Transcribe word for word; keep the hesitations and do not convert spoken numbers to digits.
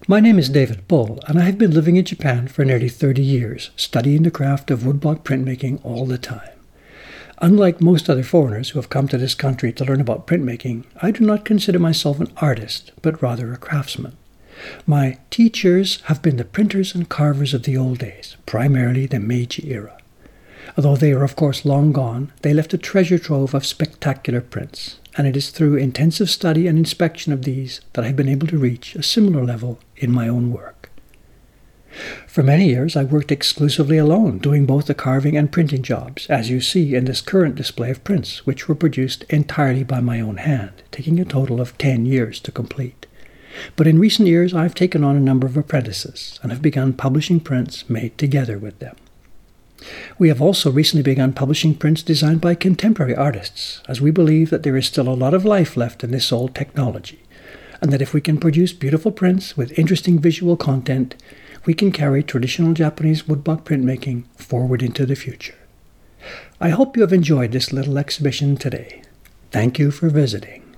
My name is David Bull, and I have been living in Japan for nearly thirty years, studying the craft of woodblock printmaking all the time. Unlike most other foreigners who have come to this country to learn about printmaking, I do not consider myself an artist, but rather a craftsman. My teachers have been the printers and carvers of the old days, primarily the Meiji era. Although they are of course long gone, they left a treasure trove of spectacular prints, and it is through intensive study and inspection of these that I have been able to reach a similar level in my own work. For many years I worked exclusively alone, doing both the carving and printing jobs, as you see in this current display of prints, which were produced entirely by my own hand, taking a total of ten years to complete. But in recent years I have taken on a number of apprentices, and have begun publishing prints made together with them. We have also recently begun publishing prints designed by contemporary artists, as we believe that there is still a lot of life left in this old technology, and that if we can produce beautiful prints with interesting visual content, we can carry traditional Japanese woodblock printmaking forward into the future. I hope you have enjoyed this little exhibition today. Thank you for visiting.